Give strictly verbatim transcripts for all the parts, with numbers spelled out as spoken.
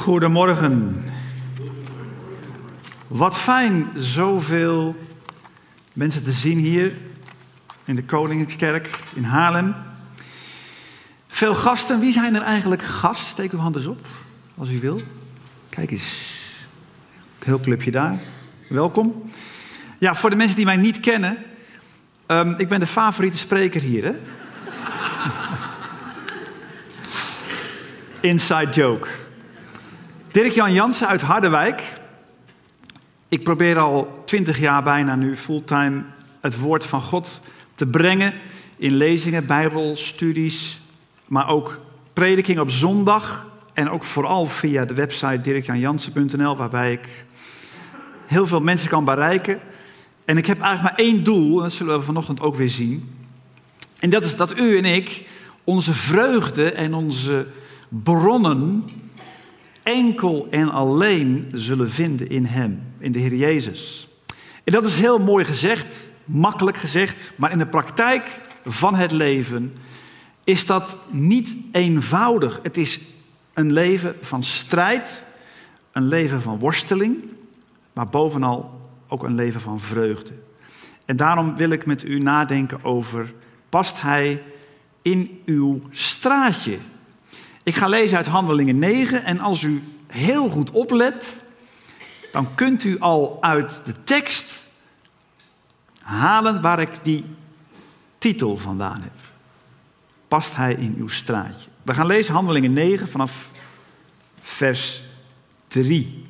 Goedemorgen. Wat fijn zoveel mensen te zien hier in de Koningskerk in Haarlem. Veel gasten. Wie zijn er eigenlijk gast? Steek uw hand eens op, als u wil. Kijk eens. Heel clubje daar. Welkom. Ja, voor de mensen die mij niet kennen. Um, ik ben de favoriete spreker hier, hè? Inside joke. Dirk-Jan Jansen uit Harderwijk. Ik probeer al twintig jaar bijna nu fulltime het woord van God te brengen in lezingen, bijbelstudies, maar ook prediking op zondag en ook vooral via de website dirk jan jansen punt n l, waarbij ik heel veel mensen kan bereiken. En ik heb eigenlijk maar één doel, en dat zullen we vanochtend ook weer zien. En dat is dat u en ik onze vreugde en onze bronnen enkel en alleen zullen vinden in Hem, in de Heer Jezus. En dat is heel mooi gezegd, makkelijk gezegd, maar in de praktijk van het leven is dat niet eenvoudig. Het is een leven van strijd, een leven van worsteling, maar bovenal ook een leven van vreugde. En daarom wil ik met u nadenken over, past Hij in uw straatje? Ik ga lezen uit Handelingen negen en als u heel goed oplet, dan kunt u al uit de tekst halen waar ik die titel vandaan heb. Past Hij in uw straatje? We gaan lezen Handelingen negen vanaf vers drie.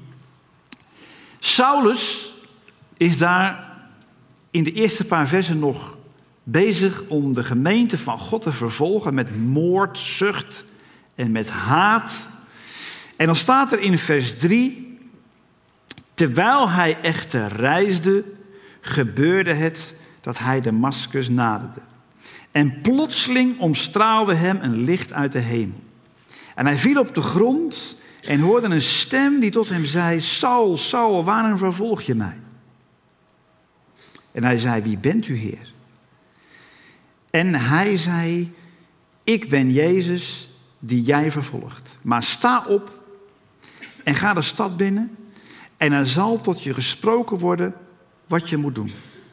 Saulus is daar in de eerste paar versen nog bezig om de gemeente van God te vervolgen met moord, zucht en met haat. En dan staat er in vers drie, terwijl hij echter reisde, gebeurde het dat hij Damaskus naderde. En plotseling omstraalde hem een licht uit de hemel. En hij viel op de grond en hoorde een stem die tot hem zei, Saul, Saul, waarom vervolg je mij? En hij zei, wie bent u, Heer? En hij zei, ik ben Jezus die jij vervolgt. Maar sta op en ga de stad binnen en er zal tot je gesproken worden wat je moet doen.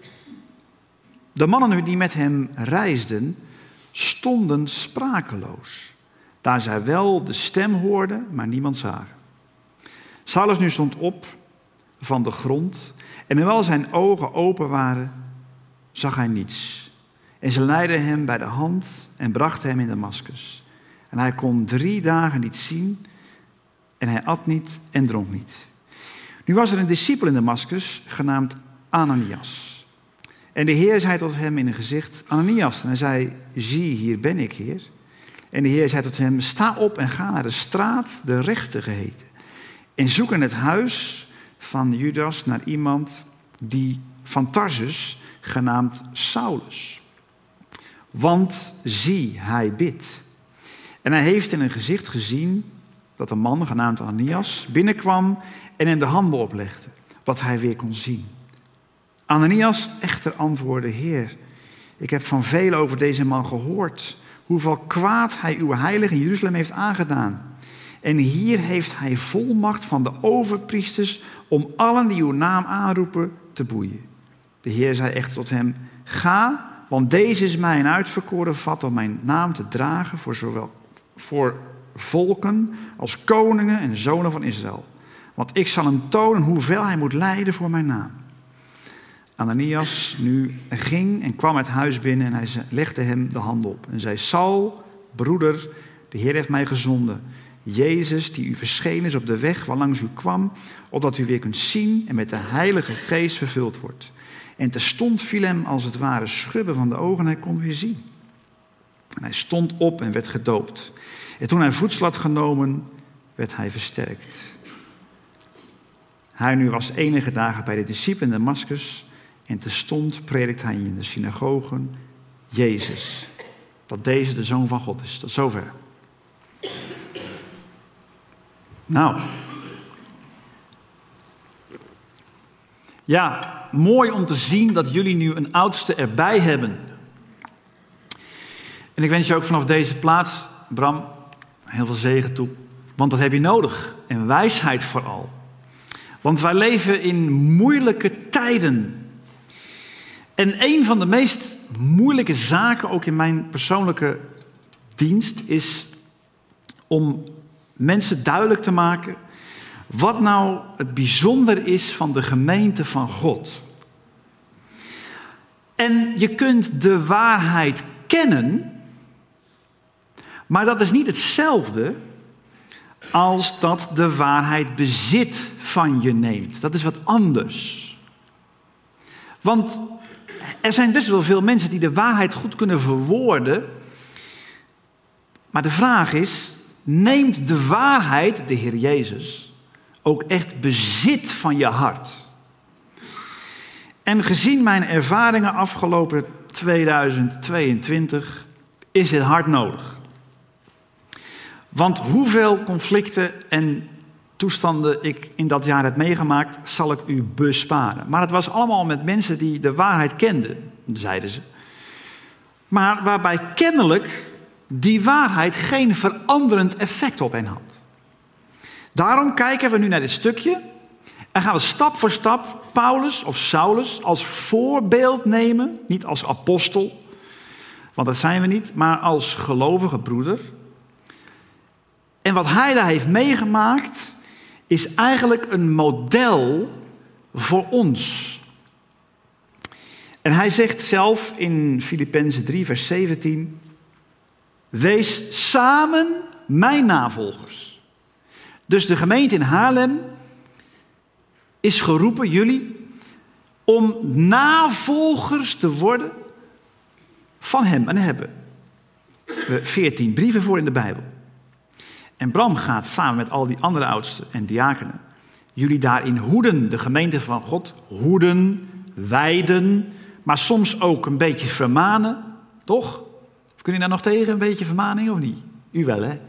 De mannen die met hem reisden, stonden sprakeloos. Daar zij wel de stem hoorden, maar niemand zagen. Saulus nu stond op van de grond en hoewel zijn ogen open waren, zag hij niets. En ze leidden hem bij de hand en brachten hem in Damaskus. En hij kon drie dagen niet zien en hij at niet en dronk niet. Nu was er een discipel in Damaskus genaamd Ananias. En de Heer zei tot hem in een gezicht, Ananias. En hij zei, zie, hier ben ik, Heer. En de Heer zei tot hem, sta op en ga naar de straat, de rechte geheten. En zoek in het huis van Judas naar iemand die van Tarsus, genaamd Saulus. Want zie, hij bidt. En hij heeft in een gezicht gezien dat een man genaamd Ananias binnenkwam en hem de handen oplegde, wat hij weer kon zien. Ananias echter antwoordde, Heer, ik heb van velen over deze man gehoord, hoeveel kwaad hij uw heilige in Jeruzalem heeft aangedaan. En hier heeft hij volmacht van de overpriesters om allen die uw naam aanroepen te boeien. De Heer zei echter tot hem, ga, want deze is mij een uitverkoren vat om mijn naam te dragen voor zowel voor volken als koningen en zonen van Israël. Want ik zal hem tonen hoeveel hij moet lijden voor mijn naam. Ananias nu ging en kwam het huis binnen en hij legde hem de hand op. En zei, Saul, broeder, de Heer heeft mij gezonden. Jezus, die u verschenen is op de weg waarlangs u kwam, opdat u weer kunt zien en met de Heilige Geest vervuld wordt. En terstond viel hem als het ware schubben van de ogen en hij kon weer zien. En hij stond op en werd gedoopt. En toen hij voedsel had genomen, werd hij versterkt. Hij nu was enige dagen bij de discipelen in Damaskus en terstond predikte hij in de synagogen Jezus, dat deze de Zoon van God is. Tot zover. Nou, ja, mooi om te zien dat jullie nu een oudste erbij hebben. En ik wens je ook vanaf deze plaats, Bram, heel veel zegen toe. Want dat heb je nodig. En wijsheid vooral. Want wij leven in moeilijke tijden. En een van de meest moeilijke zaken, ook in mijn persoonlijke dienst, is om mensen duidelijk te maken wat nou het bijzonder is van de gemeente van God. En je kunt de waarheid kennen, maar dat is niet hetzelfde als dat de waarheid bezit van je neemt. Dat is wat anders. Want er zijn best wel veel mensen die de waarheid goed kunnen verwoorden. Maar de vraag is, neemt de waarheid, de Heer Jezus, ook echt bezit van je hart? En gezien mijn ervaringen afgelopen tweeduizend tweeëntwintig is het hard nodig. Want hoeveel conflicten en toestanden ik in dat jaar heb meegemaakt, zal ik u besparen. Maar het was allemaal met mensen die de waarheid kenden, zeiden ze. Maar waarbij kennelijk die waarheid geen veranderend effect op hen had. Daarom kijken we nu naar dit stukje en gaan we stap voor stap Paulus of Saulus als voorbeeld nemen. Niet als apostel, want dat zijn we niet, maar als gelovige broeder. En wat hij daar heeft meegemaakt is eigenlijk een model voor ons. En hij zegt zelf in Filippenzen drie vers zeventien... Wees samen mijn navolgers. Dus de gemeente in Haarlem is geroepen, jullie, om navolgers te worden van hem. En daar hebben we veertien brieven voor in de Bijbel. En Bram gaat samen met al die andere oudsten en diakenen jullie daarin hoeden, de gemeente van God, hoeden, wijden, maar soms ook een beetje vermanen, toch? Of kun je daar nog tegen, een beetje vermaning of niet? U wel, hè?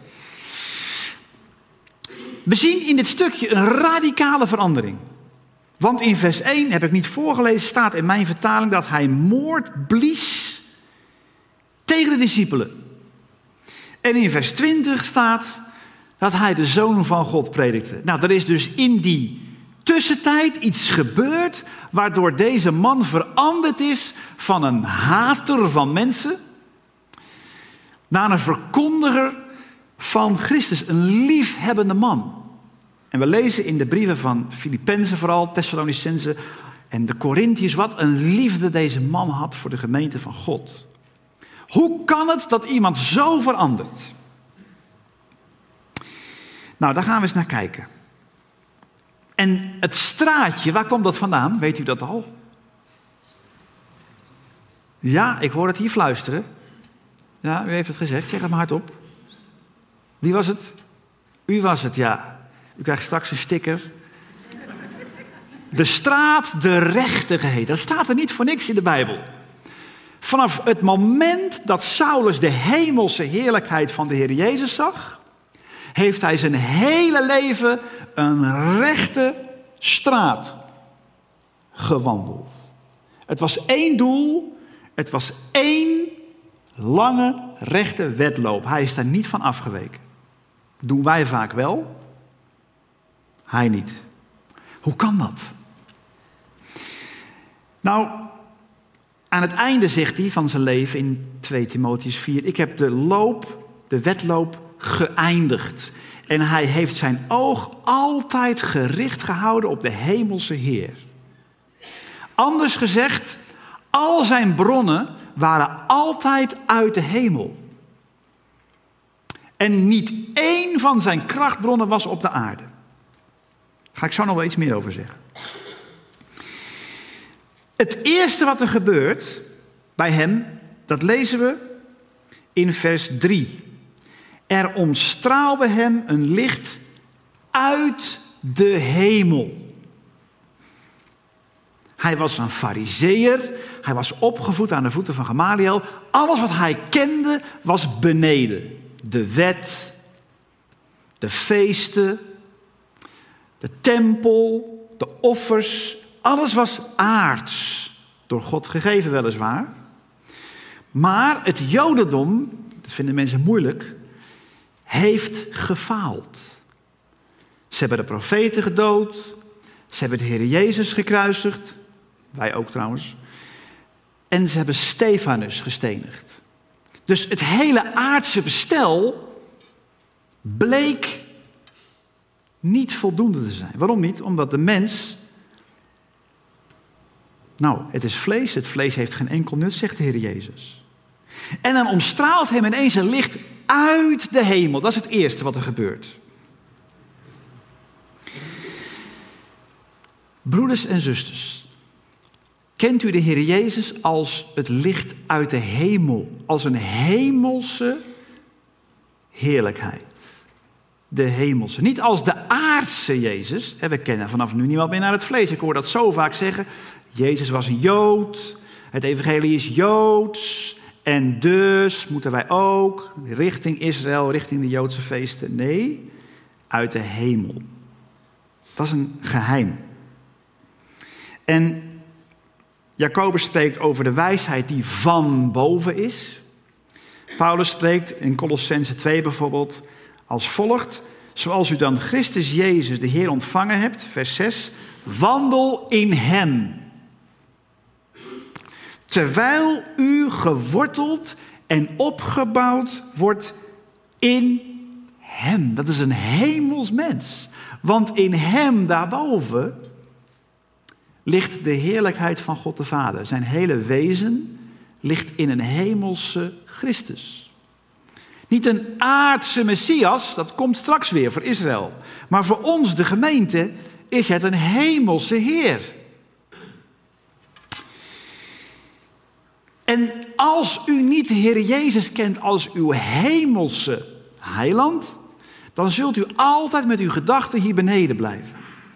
We zien in dit stukje een radicale verandering. Want in vers één, heb ik niet voorgelezen, staat in mijn vertaling dat hij moord blies tegen de discipelen. En in vers twintig staat dat hij de Zoon van God predikte. Nou, er is dus in die tussentijd iets gebeurd waardoor deze man veranderd is van een hater van mensen naar een verkondiger van Christus, een liefhebbende man. En we lezen in de brieven van Filippenzen vooral, Thessalonicenzen en de Korinthiërs wat een liefde deze man had voor de gemeente van God. Hoe kan het dat iemand zo verandert? Nou, daar gaan we eens naar kijken. En het straatje, waar komt dat vandaan? Weet u dat al? Ja, ik hoor het hier fluisteren. Ja, u heeft het gezegd, zeg het maar hardop. Wie was het? U was het, ja. U krijgt straks een sticker. De straat de rechte geheten. Dat staat er niet voor niks in de Bijbel. Vanaf het moment dat Saulus de hemelse heerlijkheid van de Heer Jezus zag, heeft hij zijn hele leven een rechte straat gewandeld. Het was één doel, het was één lange rechte wedloop. Hij is daar niet van afgeweken. Doen wij vaak wel, hij niet. Hoe kan dat? Nou, aan het einde zegt hij van zijn leven in twee Timotheüs vier... ik heb de loop, de wedloop geëindigd. En hij heeft zijn oog altijd gericht gehouden op de hemelse Heer. Anders gezegd, al zijn bronnen waren altijd uit de hemel. En niet één van zijn krachtbronnen was op de aarde. Daar ga ik zo nog wel iets meer over zeggen. Het eerste wat er gebeurt bij hem, dat lezen we in vers drie. Er omstraalde hem een licht uit de hemel. Hij was een farizeeër. Hij was opgevoed aan de voeten van Gamaliel. Alles wat hij kende was beneden. De wet, de feesten, de tempel, de offers. Alles was aards, door God gegeven weliswaar. Maar het Jodendom, dat vinden mensen moeilijk, heeft gefaald. Ze hebben de profeten gedood. Ze hebben de Heer Jezus gekruisigd. Wij ook trouwens. En ze hebben Stefanus gestenigd. Dus het hele aardse bestel bleek niet voldoende te zijn. Waarom niet? Omdat de mens... Nou, het is vlees. Het vlees heeft geen enkel nut, zegt de Heer Jezus. En dan omstraalt hem ineens een licht uit de hemel. Dat is het eerste wat er gebeurt. Broeders en zusters, kent u de Heer Jezus als het licht uit de hemel? Als een hemelse heerlijkheid. De hemelse. Niet als de aardse Jezus. We kennen vanaf nu niemand meer naar het vlees. Ik hoor dat zo vaak zeggen. Jezus was een Jood. Het evangelie is Joods. En dus moeten wij ook richting Israël, richting de Joodse feesten. Nee, uit de hemel. Dat is een geheim. En Jacobus spreekt over de wijsheid die van boven is. Paulus spreekt in Colossense twee bijvoorbeeld als volgt. Zoals u dan Christus Jezus de Heer ontvangen hebt, vers zes. Wandel in hem. Terwijl u geworteld en opgebouwd wordt in hem. Dat is een hemels mens. Want in hem daarboven ligt de heerlijkheid van God de Vader. Zijn hele wezen ligt in een hemelse Christus. Niet een aardse Messias, dat komt straks weer voor Israël. Maar voor ons, de gemeente, is het een hemelse Heer. En als u niet de Heer Jezus kent als uw hemelse heiland, dan zult u altijd met uw gedachten hier beneden blijven.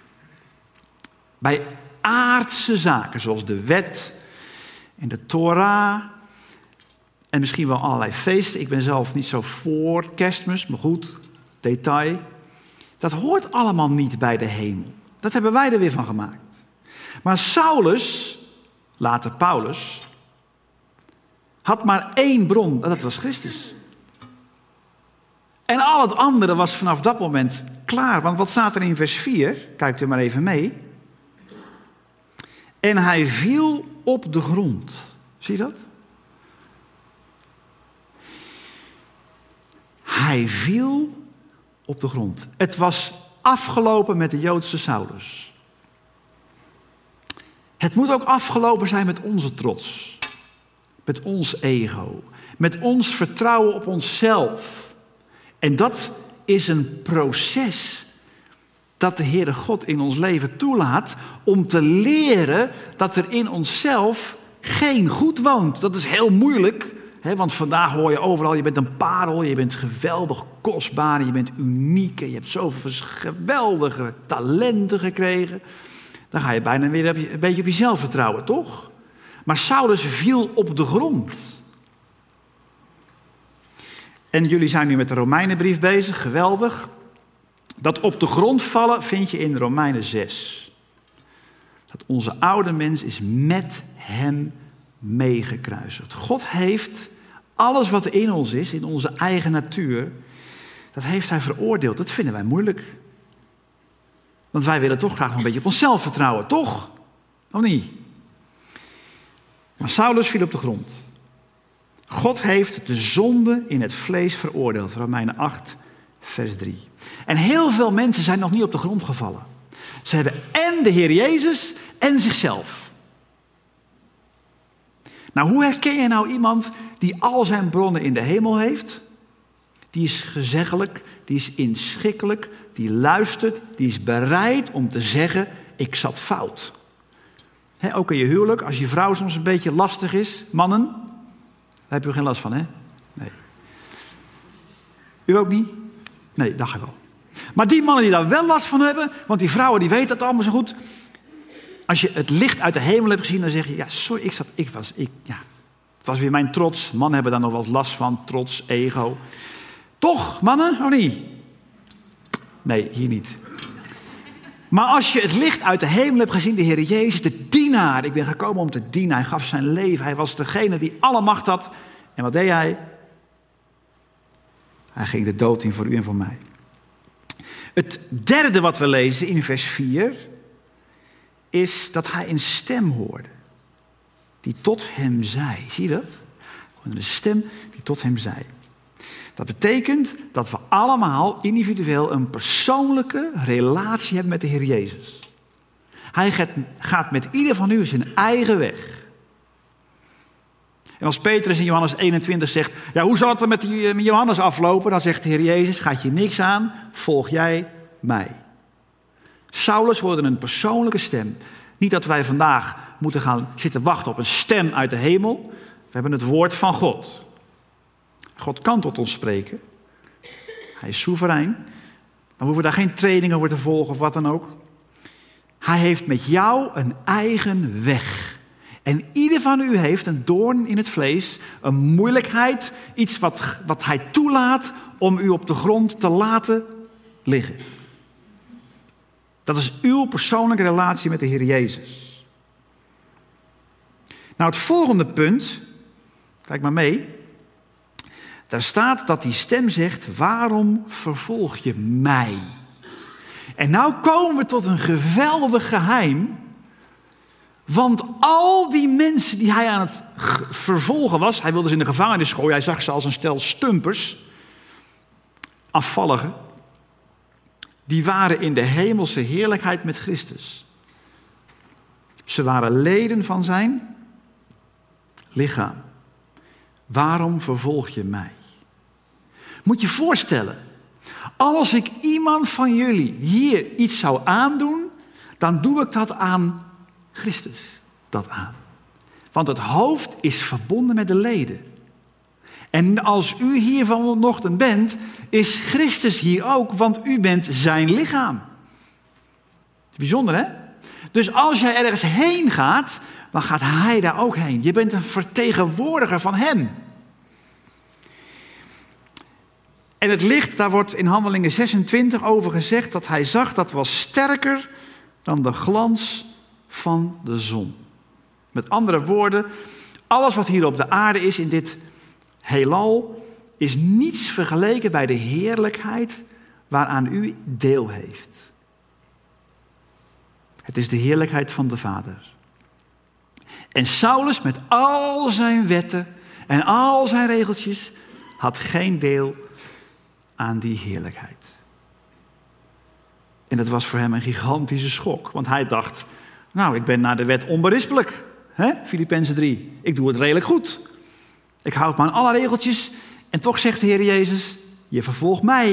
Bij aardse zaken, zoals de wet en de Torah en misschien wel allerlei feesten. Ik ben zelf niet zo voor Kerstmis, maar goed, detail. Dat hoort allemaal niet bij de hemel. Dat hebben wij er weer van gemaakt. Maar Saulus, later Paulus, had maar één bron, en dat was Christus. En al het andere was vanaf dat moment klaar. Want wat staat er in vers vier? Kijkt u maar even mee. En hij viel op de grond. Zie je dat? Hij viel op de grond. Het was afgelopen met de Joodse Saulus. Het moet ook afgelopen zijn met onze trots. Met ons ego. Met ons vertrouwen op onszelf. En dat is een proces dat de Heere God in ons leven toelaat om te leren dat er in onszelf geen goed woont. Dat is heel moeilijk, hè, want vandaag hoor je overal, je bent een parel, je bent geweldig kostbaar, je bent uniek en je hebt zoveel geweldige talenten gekregen. Dan ga je bijna weer een beetje op jezelf vertrouwen, toch? Maar Saulus viel op de grond. En jullie zijn nu met de Romeinenbrief bezig, geweldig. Dat op de grond vallen vind je in Romeinen zes. Dat onze oude mens is met hem meegekruisigd. God heeft alles wat er in ons is, in onze eigen natuur, dat heeft hij veroordeeld. Dat vinden wij moeilijk. Want wij willen toch graag nog een beetje op onszelf vertrouwen, toch? Of niet? Maar Saulus viel op de grond. God heeft de zonde in het vlees veroordeeld. Romeinen acht, vers drie. En heel veel mensen zijn nog niet op de grond gevallen. Ze hebben en de Heer Jezus en zichzelf. Nou, hoe herken je nou iemand die al zijn bronnen in de hemel heeft? Die is gezeggelijk, die is inschikkelijk, die luistert, die is bereid om te zeggen, ik zat fout. He, ook in je huwelijk, als je vrouw soms een beetje lastig is, mannen, daar heb je geen last van, hè? Nee. U ook niet? Nee, dacht ik wel. Maar die mannen die daar wel last van hebben, want die vrouwen die weten dat allemaal zo goed. Als je het licht uit de hemel hebt gezien, dan zeg je, ja, sorry, ik zat, ik was, ik, ja, het was weer mijn trots. Mannen hebben daar nog wel last van, trots, ego. Toch, mannen, of niet? Nee, hier niet. Maar als je het licht uit de hemel hebt gezien, de Heer Jezus, de dienaar. Ik ben gekomen om te dienen. Hij gaf zijn leven. Hij was degene die alle macht had. En wat deed hij? Hij ging de dood in voor u en voor mij. Het derde wat we lezen in vers vier is dat hij een stem hoorde die tot hem zei. Zie je dat? Een stem die tot hem zei. Dat betekent dat we allemaal individueel een persoonlijke relatie hebben met de Heer Jezus. Hij gaat met ieder van u zijn eigen weg. En als Petrus in Johannes eenentwintig zegt, ja, hoe zal het er met, die, met Johannes aflopen? Dan zegt de Heer Jezus, gaat je niks aan, volg jij mij. Saulus hoorde een persoonlijke stem. Niet dat wij vandaag moeten gaan zitten wachten op een stem uit de hemel. We hebben het woord van God. God kan tot ons spreken. Hij is soeverein. We hoeven daar geen trainingen voor te volgen of wat dan ook. Hij heeft met jou een eigen weg. En ieder van u heeft een doorn in het vlees, een moeilijkheid, iets wat, wat hij toelaat om u op de grond te laten liggen. Dat is uw persoonlijke relatie met de Heer Jezus. Nou, het volgende punt, kijk maar mee. Daar staat dat die stem zegt, waarom vervolg je mij? En nou komen we tot een geweldig geheim. Want al die mensen die hij aan het vervolgen was, hij wilde ze in de gevangenis gooien, hij zag ze als een stel stumpers, afvalligen, die waren in de hemelse heerlijkheid met Christus. Ze waren leden van zijn lichaam. Waarom vervolg je mij? Moet je voorstellen, als ik iemand van jullie hier iets zou aandoen, dan doe ik dat aan Christus, dat aan. Want het hoofd is verbonden met de leden. En als u hier vanochtend bent, is Christus hier ook, want u bent zijn lichaam. Bijzonder, hè? Dus als jij ergens heen gaat, dan gaat hij daar ook heen. Je bent een vertegenwoordiger van hem. En het licht, daar wordt in Handelingen zesentwintig over gezegd dat hij zag, dat was sterker dan de glans van de zon. Met andere woorden, alles wat hier op de aarde is in dit heelal is niets vergeleken bij de heerlijkheid waaraan u deel heeft. Het is de heerlijkheid van de Vader. En Saulus met al zijn wetten en al zijn regeltjes had geen deel aan die heerlijkheid. En dat was voor hem een gigantische schok, want hij dacht, nou, ik ben naar de wet onberispelijk. Filippenzen drie. Ik doe het redelijk goed. Ik houd me aan alle regeltjes. En toch zegt de Heer Jezus, je vervolgt mij.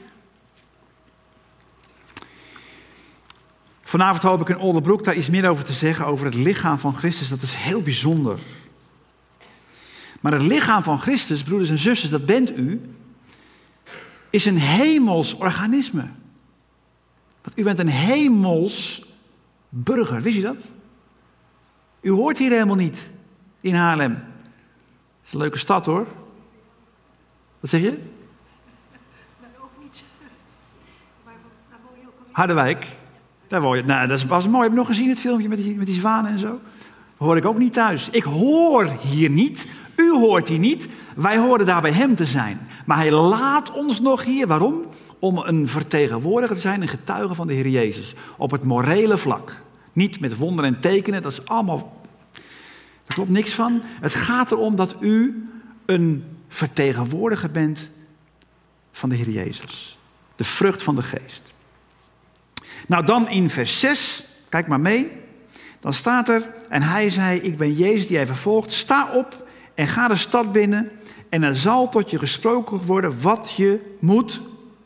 Vanavond hoop ik in Oldenbroek daar iets meer over te zeggen, over het lichaam van Christus. Dat is heel bijzonder. Maar het lichaam van Christus, broeders en zusters, dat bent u, is een hemels organisme. Want u bent een hemels burger, wist je dat? U hoort hier helemaal niet, in Haarlem. Het is een leuke stad, hoor. Wat zeg je? Maar ook niet. Maar daar woon je ook al. Harderwijk. Daar woon je. Nou, dat was mooi. Heb je nog gezien het filmpje met die, met die zwanen en zo? Daar hoor ik ook niet thuis. Ik hoor hier niet. U hoort hier niet. Wij horen daar bij hem te zijn. Maar hij laat ons nog hier. Waarom? Om een vertegenwoordiger te zijn, een getuige van de Heer Jezus. Op het morele vlak. Niet met wonderen en tekenen. Dat is allemaal... Daar klopt niks van. Het gaat erom dat u een vertegenwoordiger bent van de Heer Jezus. De vrucht van de geest. Nou, dan in vers zes. Kijk maar mee. Dan staat er... En hij zei, ik ben Jezus die hij vervolgt. Sta op en ga de stad binnen. En er zal tot je gesproken worden wat je moet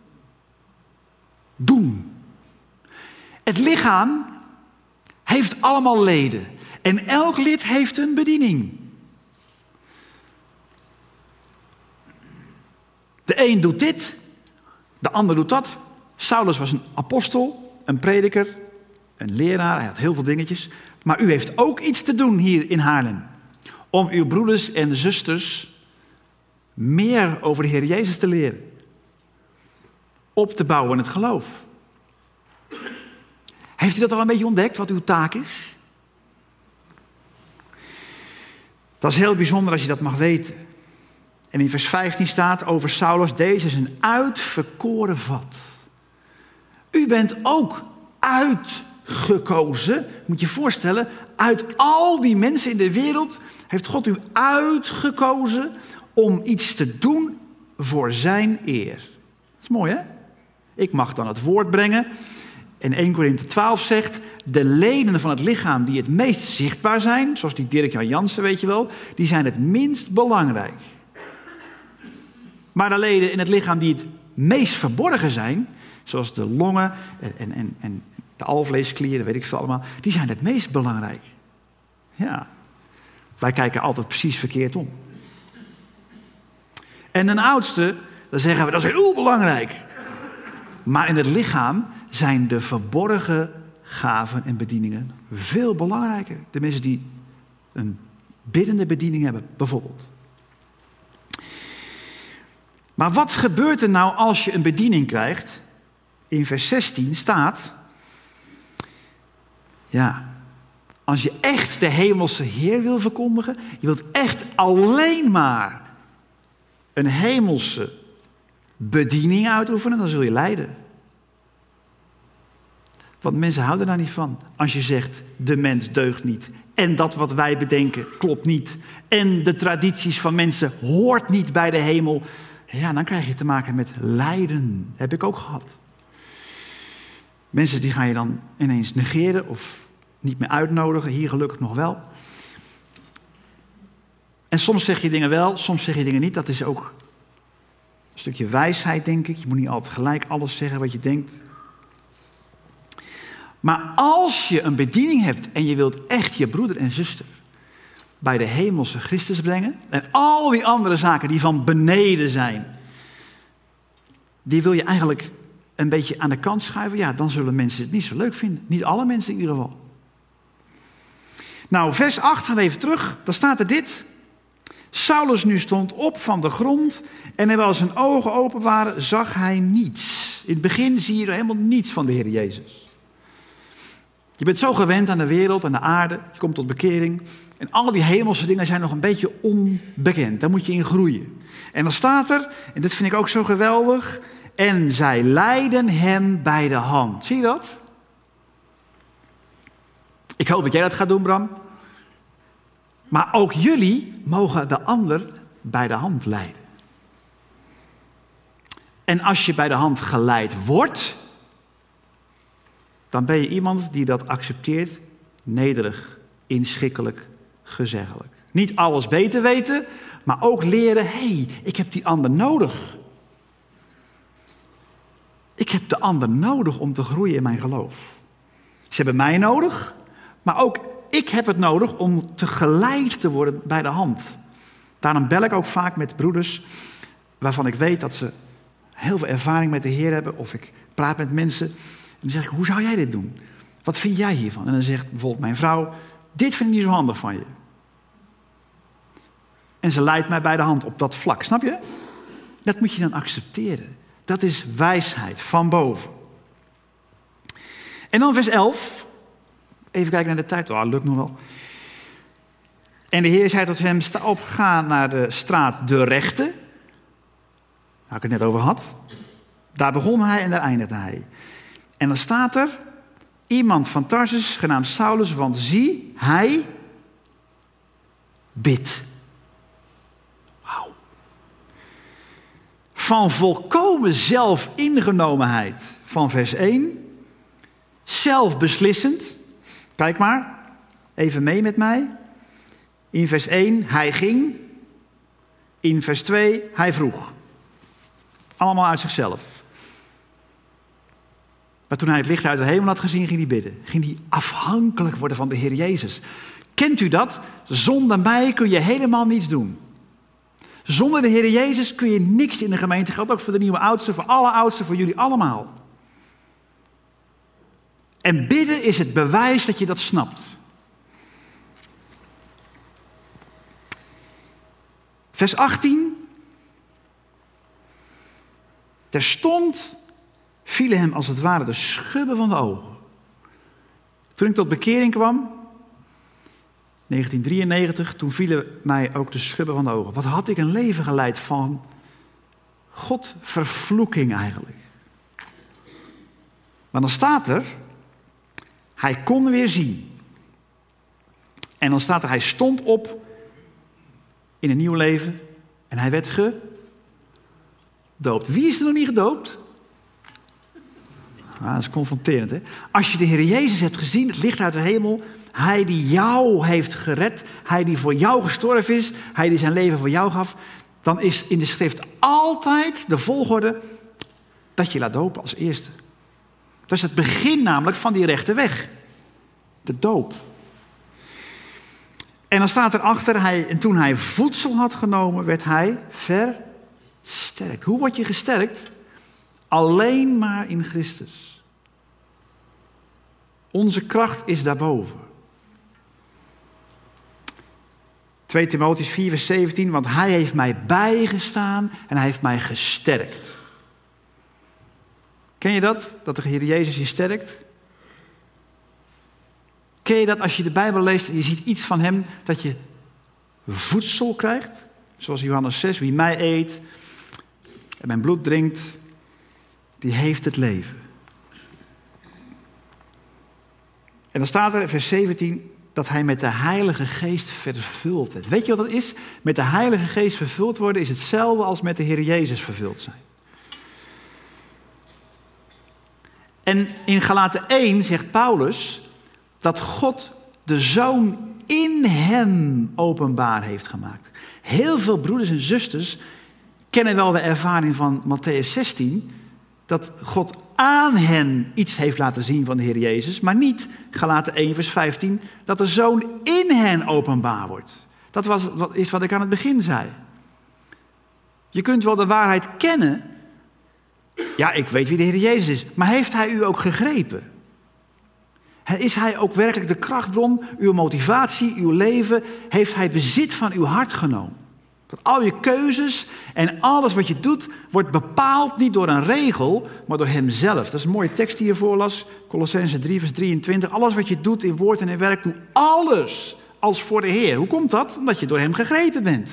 doen. Het lichaam heeft allemaal leden. En elk lid heeft een bediening. De een doet dit, de ander doet dat. Saulus was een apostel, een prediker, een leraar. Hij had heel veel dingetjes. Maar u heeft ook iets te doen hier in Haarlem. Om uw broeders en zusters meer over de Heer Jezus te leren. Op te bouwen in het geloof. Heeft u dat al een beetje ontdekt, wat uw taak is? Dat is heel bijzonder als je dat mag weten. En in vers vijftien staat over Saulus, deze is een uitverkoren vat. U bent ook uitgekozen. Moet je je voorstellen, uit al die mensen in de wereld heeft God u uitgekozen om iets te doen voor zijn eer. Dat is mooi, hè? Ik mag dan het woord brengen. En Eerste Korinthe twaalf zegt, de leden van het lichaam die het meest zichtbaar zijn, zoals die Dirk-Jan Jansen, weet je wel, die zijn het minst belangrijk. Maar de leden in het lichaam die het meest verborgen zijn, zoals de longen en, en, en, en de alvleesklieren, weet ik veel allemaal, die zijn het meest belangrijk. Ja, wij kijken altijd precies verkeerd om. En een oudste, dan zeggen we, dat is heel belangrijk. Maar in het lichaam zijn de verborgen gaven en bedieningen veel belangrijker. De mensen die een biddende bediening hebben, bijvoorbeeld. Maar wat gebeurt er nou als je een bediening krijgt? In vers zestien staat, ja, als je echt de hemelse Heer wil verkondigen, je wilt echt alleen maar een hemelse bediening uitoefenen, dan zul je lijden. Want mensen houden daar niet van. Als je zegt, de mens deugt niet. En dat wat wij bedenken klopt niet. En de tradities van mensen hoort niet bij de hemel. Ja, dan krijg je te maken met lijden. Heb ik ook gehad. Mensen die ga je dan ineens negeren of niet meer uitnodigen. Hier gelukkig nog wel. En soms zeg je dingen wel, soms zeg je dingen niet. Dat is ook een stukje wijsheid, denk ik. Je moet niet altijd gelijk alles zeggen wat je denkt. Maar als je een bediening hebt en je wilt echt je broeder en zuster bij de hemelse Christus brengen, en al die andere zaken die van beneden zijn, die wil je eigenlijk een beetje aan de kant schuiven, ja, dan zullen mensen het niet zo leuk vinden. Niet alle mensen in ieder geval. Nou, vers acht, gaan we even terug. Daar staat er dit. Saulus nu stond op van de grond en terwijl zijn ogen open waren, zag hij niets. In het begin zie je er helemaal niets van de Heer Jezus. Je bent zo gewend aan de wereld, aan de aarde. Je komt tot bekering. En al die hemelse dingen zijn nog een beetje onbekend. Daar moet je in groeien. En dan staat er, en dit vind ik ook zo geweldig, en zij leidden hem bij de hand. Zie je dat? Ik hoop dat jij dat gaat doen, Bram. Maar ook jullie mogen de ander bij de hand leiden. En als je bij de hand geleid wordt, dan ben je iemand die dat accepteert, nederig, inschikkelijk, gezeggelijk. Niet alles beter weten, maar ook leren, hé, hey, ik heb die ander nodig. Ik heb de ander nodig om te groeien in mijn geloof. Ze hebben mij nodig, maar ook ik heb het nodig om te geleid te worden bij de hand. Daarom bel ik ook vaak met broeders waarvan ik weet dat ze heel veel ervaring met de Heer hebben. Of ik praat met mensen en dan zeg ik, hoe zou jij dit doen? Wat vind jij hiervan? En dan zegt bijvoorbeeld mijn vrouw, dit vind ik niet zo handig van je. En ze leidt mij bij de hand op dat vlak, snap je? Dat moet je dan accepteren. Dat is wijsheid van boven. En dan vers elf. Even kijken naar de tijd. Oh, lukt nog wel. En de Heer zei tot hem, sta op, ga naar de straat de Rechte. Waar ik het net over had. Daar begon hij en daar eindigde hij. En dan staat er, iemand van Tarsus, genaamd Saulus, want zie, hij bidt. Wauw. Van volkomen zelfingenomenheid van vers één. Zelfbeslissend. Kijk maar, even mee met mij. In vers één, hij ging. In vers twee, hij vroeg. Allemaal uit zichzelf. Maar toen hij het licht uit de hemel had gezien, ging hij bidden. Ging hij afhankelijk worden van de Heer Jezus. Kent u dat? Zonder mij kun je helemaal niets doen. Zonder de Heer Jezus kun je niks in de gemeente. Geldt ook voor de nieuwe oudsten, voor alle oudsten, voor jullie allemaal. En bidden is het bewijs dat je dat snapt. Vers achttien. Terstond vielen hem als het ware de schubben van de ogen. Toen ik tot bekering kwam, negentien drieënnegentig, toen vielen mij ook de schubben van de ogen. Wat had ik een leven geleid van Godvervloeking eigenlijk. Maar dan staat er, hij kon weer zien. En dan staat er, hij stond op in een nieuw leven en hij werd gedoopt. Wie is er nog niet gedoopt? Nou, dat is confronterend, hè? Als je de Heer Jezus hebt gezien, het licht uit de hemel, hij die jou heeft gered, hij die voor jou gestorven is, hij die zijn leven voor jou gaf, dan is in de schrift altijd de volgorde dat je laat dopen als eerste. Dat is het begin namelijk van die rechte weg. De doop. En dan staat erachter, hij, en toen hij voedsel had genomen, werd hij versterkt. Hoe word je gesterkt? Alleen maar in Christus. Onze kracht is daarboven. twee Timotheüs vier vers zeventien, want hij heeft mij bijgestaan en hij heeft mij gesterkt. Ken je dat? Dat de Heer Jezus je sterkt? Ken je dat als je de Bijbel leest en je ziet iets van hem, dat je voedsel krijgt? Zoals Johannes zes, wie mij eet en mijn bloed drinkt, die heeft het leven. En dan staat er in vers zeventien dat hij met de Heilige Geest vervuld werd. Weet je wat dat is? Met de Heilige Geest vervuld worden is hetzelfde als met de Heer Jezus vervuld zijn. En in Galaten één zegt Paulus dat God de Zoon in hem openbaar heeft gemaakt. Heel veel broeders en zusters kennen wel de ervaring van Mattheüs zestien... dat God aan hen iets heeft laten zien van de Heer Jezus, maar niet, Galaten één vers vijftien, dat de Zoon in hen openbaar wordt. Dat was, wat, is wat ik aan het begin zei. Je kunt wel de waarheid kennen. Ja, ik weet wie de Heer Jezus is, maar heeft Hij u ook gegrepen? Is Hij ook werkelijk de krachtbron, uw motivatie, uw leven? Heeft Hij bezit van uw hart genomen? Dat al je keuzes en alles wat je doet, wordt bepaald niet door een regel, maar door Hemzelf. Dat is een mooie tekst die je voorlas, Kolossenzen drie vers drieëntwintig. Alles wat je doet in woord en in werk, doe alles als voor de Heer. Hoe komt dat? Omdat je door Hem gegrepen bent.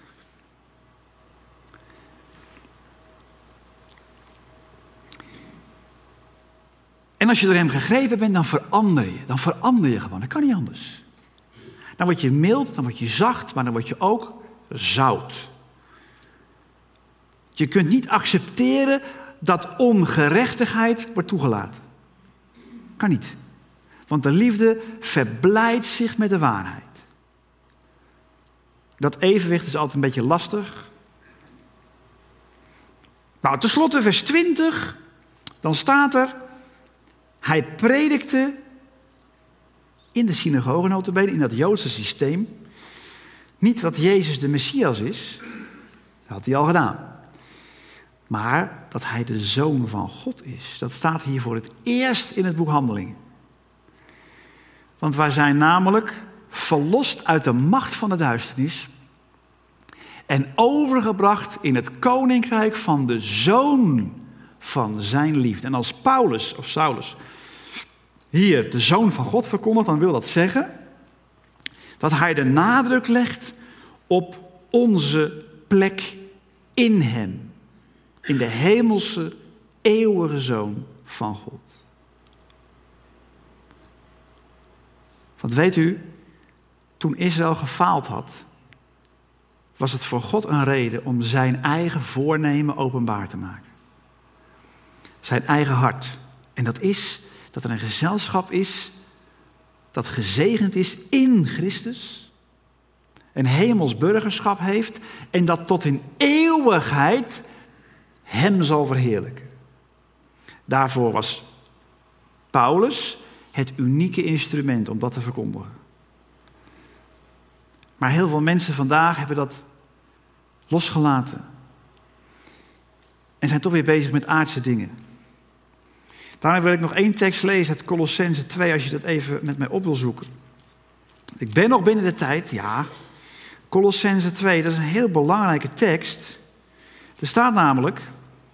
En als je door Hem gegrepen bent, dan verander je. Dan verander je gewoon. Dat kan niet anders. Dan word je mild, dan word je zacht, maar dan word je ook zout. Je kunt niet accepteren dat ongerechtigheid wordt toegelaten. Kan niet. Want de liefde verblijdt zich met de waarheid. Dat evenwicht is altijd een beetje lastig. Nou, tenslotte vers twintig. Dan staat er, hij predikte in de synagoge nota bene, in dat Joodse systeem, niet dat Jezus de Messias is, dat had hij al gedaan. Maar dat hij de Zoon van God is. Dat staat hier voor het eerst in het boek Handelingen. Want wij zijn namelijk verlost uit de macht van de duisternis en overgebracht in het koninkrijk van de Zoon van zijn liefde. En als Paulus of Saulus hier de Zoon van God verkondigt, dan wil dat zeggen dat hij de nadruk legt op onze plek in hem. In de hemelse, eeuwige Zoon van God. Want weet u, toen Israël gefaald had, was het voor God een reden om zijn eigen voornemen openbaar te maken. Zijn eigen hart. En dat is dat er een gezelschap is dat gezegend is in Christus, een hemels burgerschap heeft en dat tot in eeuwigheid hem zal verheerlijken. Daarvoor was Paulus het unieke instrument om dat te verkondigen. Maar heel veel mensen vandaag hebben dat losgelaten en zijn toch weer bezig met aardse dingen. Daarom wil ik nog één tekst lezen uit Kolossenzen twee, als je dat even met mij op wil zoeken. Ik ben nog binnen de tijd, ja. Kolossenzen twee, dat is een heel belangrijke tekst. Er staat namelijk,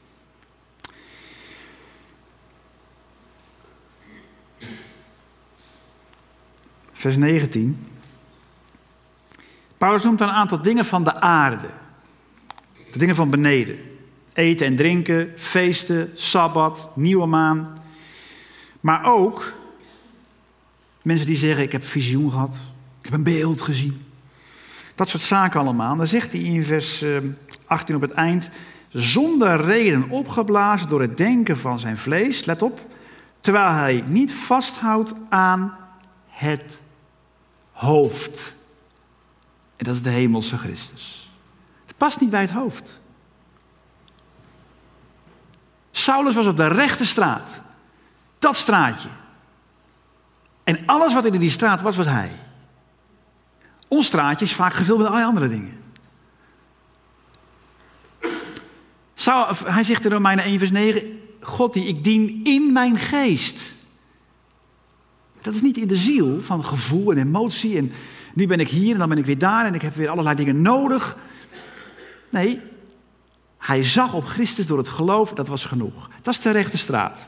vers negentien. Paulus noemt een aantal dingen van de aarde. De dingen van beneden. Eten en drinken, feesten, sabbat, nieuwe maan. Maar ook mensen die zeggen, ik heb visioen gehad. Ik heb een beeld gezien. Dat soort zaken allemaal. Dan zegt hij in vers achttien op het eind, zonder reden opgeblazen door het denken van zijn vlees, let op, terwijl hij niet vasthoudt aan het hoofd. En dat is de hemelse Christus. Het past niet bij het hoofd. Saulus was op de rechte straat. Dat straatje. En alles wat in die straat was, was hij. Ons straatje is vaak gevuld met allerlei andere dingen. Saul, hij zegt in Romeinen één vers negen, God die ik dien in mijn geest. Dat is niet in de ziel van gevoel en emotie en nu ben ik hier en dan ben ik weer daar en ik heb weer allerlei dingen nodig. Nee, hij zag op Christus door het geloof, dat was genoeg. Dat is de rechte straat.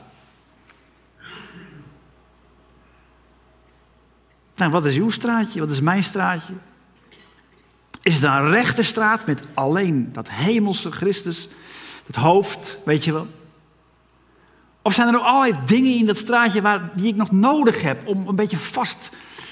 Nou, wat is uw straatje? Wat is mijn straatje? Is het een rechte straat met alleen dat hemelse Christus, het hoofd, weet je wel? Of zijn er nog allerlei dingen in dat straatje waar, die ik nog nodig heb om een beetje vast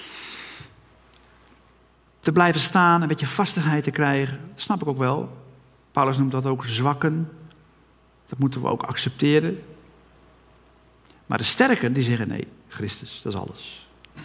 te blijven staan, een beetje vastigheid te krijgen? Dat snap ik ook wel. Paulus noemt dat ook zwakken. Dat moeten we ook accepteren. Maar de sterken die zeggen nee, Christus, dat is alles.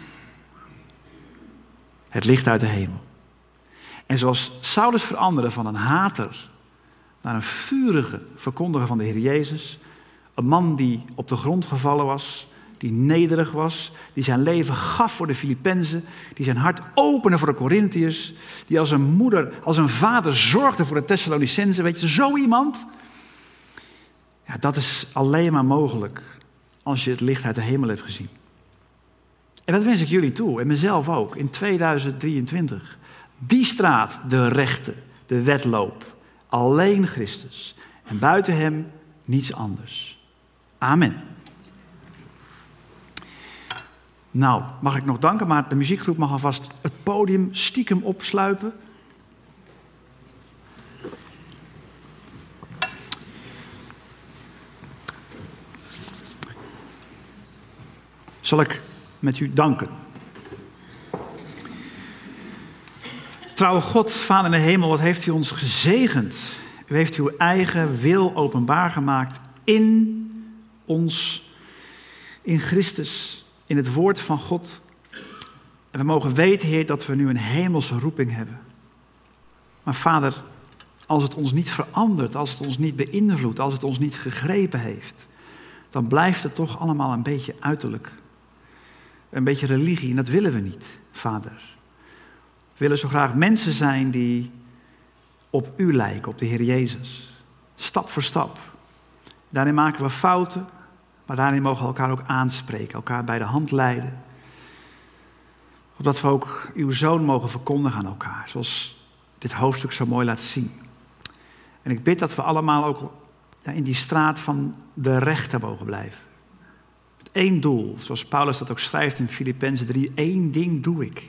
Het licht uit de hemel. En zoals Saulus veranderde van een hater naar een vurige verkondiger van de Heer Jezus, een man die op de grond gevallen was, die nederig was, die zijn leven gaf voor de Filippenzen, die zijn hart opende voor de Corinthiërs, die als een moeder, als een vader zorgde voor de Thessalonicenzen. Weet je, zo iemand, ja, dat is alleen maar mogelijk als je het licht uit de hemel hebt gezien. En dat wens ik jullie toe, en mezelf ook, in tweeduizend drieëntwintig. Die straat, de rechte, de wedloop, alleen Christus. En buiten hem niets anders. Amen. Nou, mag ik nog danken, maar de muziekgroep mag alvast het podium stiekem opsluipen. Zal ik met u danken. Trouwe God, Vader in de hemel, wat heeft u ons gezegend. U heeft uw eigen wil openbaar gemaakt in ons, in Christus, in het woord van God. En we mogen weten, Heer, dat we nu een hemelse roeping hebben. Maar Vader, als het ons niet verandert, als het ons niet beïnvloedt, als het ons niet gegrepen heeft, dan blijft het toch allemaal een beetje uiterlijk. Een beetje religie, en dat willen we niet, Vader. We willen zo graag mensen zijn die op u lijken, op de Heer Jezus. Stap voor stap. Daarin maken we fouten, maar daarin mogen we elkaar ook aanspreken, elkaar bij de hand leiden. Opdat we ook uw zoon mogen verkondigen aan elkaar, zoals dit hoofdstuk zo mooi laat zien. En ik bid dat we allemaal ook in die straat van de rechter mogen blijven. Met één doel, zoals Paulus dat ook schrijft in Filippenzen drie, één ding doe ik.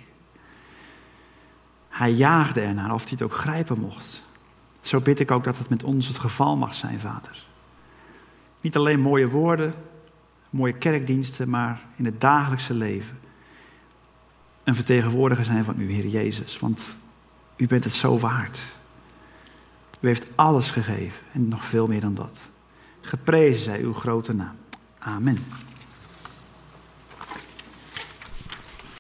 Hij jaagde ernaar of hij het ook grijpen mocht. Zo bid ik ook dat het met ons het geval mag zijn, Vader. Niet alleen mooie woorden, mooie kerkdiensten, maar in het dagelijkse leven een vertegenwoordiger zijn van u, Heer Jezus. Want u bent het zo waard. U heeft alles gegeven en nog veel meer dan dat. Geprezen zij uw grote naam. Amen.